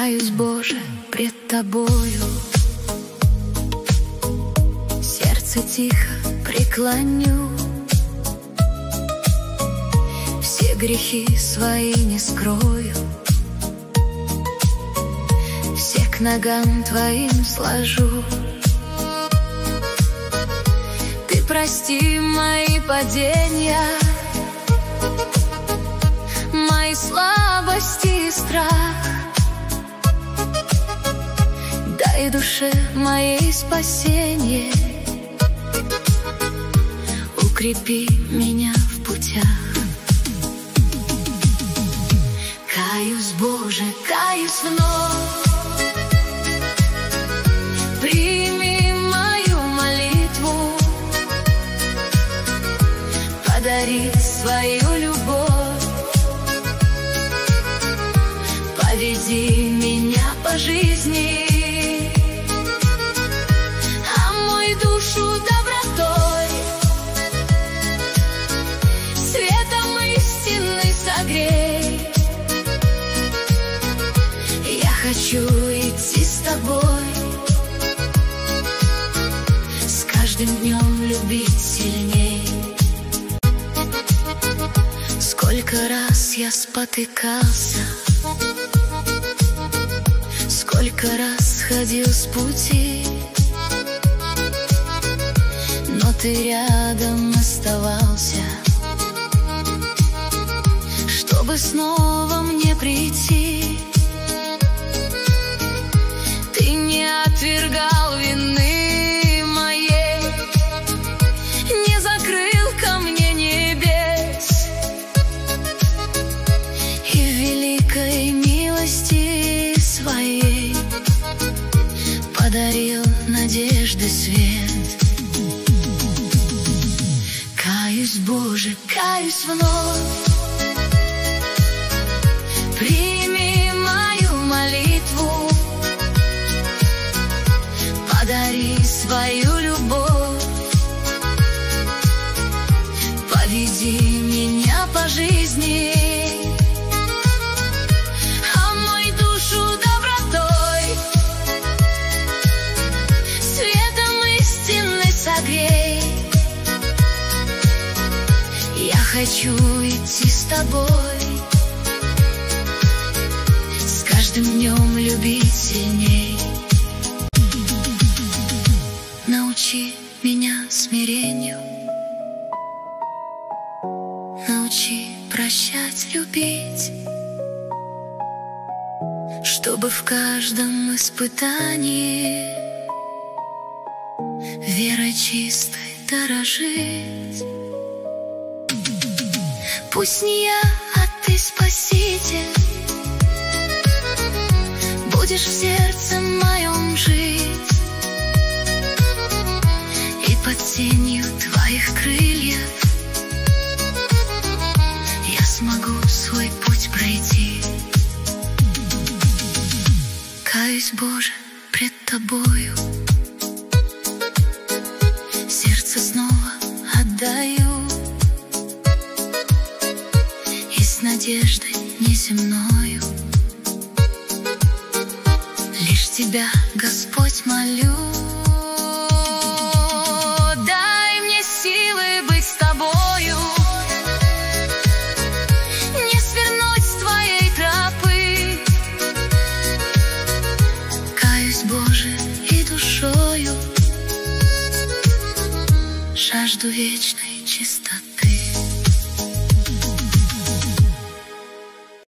Каюсь, Боже, пред Тобою, сердце тихо преклоню, все грехи свои не скрою, все к ногам Твоим сложу. Ты прости мои падения, мои слабости и страх. Дай душе моей спасение, укрепи меня в путях. Каюсь, Боже, каюсь вновь, прими мою молитву, подари свою любовь, поведи меня по жизни, омой душу добротой, светом истины согрей. Я хочу идти с Тобой, с каждым днем любить сильней. Сколько раз я спотыкался, сколько раз сходил с пути, но Ты рядом оставался, чтобы снова мне прийти. Ты не отвергал вины моей, не закрыл ко мне небес, и в великой милости Своей подарил надежды свет. Каюсь, Боже, каюсь вновь, прими мою молитву, подари свою любовь, поведи меня по жизни, омой душу добротой, светом истины согрей. Я хочу идти с Тобой, с каждым днем любить сильней. Научи меня смирению, научи прощать, любить, чтобы в каждом испытании верой чистой дорожить. Пусть не я, а Ты, Спаситель, будешь в сердце моем жить, и под тенью Твоих крыльев я смогу свой путь пройти. Каюсь, Боже, пред Тобою, сердце снова отдаю, и с надеждой неземною лишь Тебя, Господь, молю. Дай мне силы быть с Тобою, не свернуть с Твоей тропы. Каюсь, Боже, и душою жажду вечной чистоты.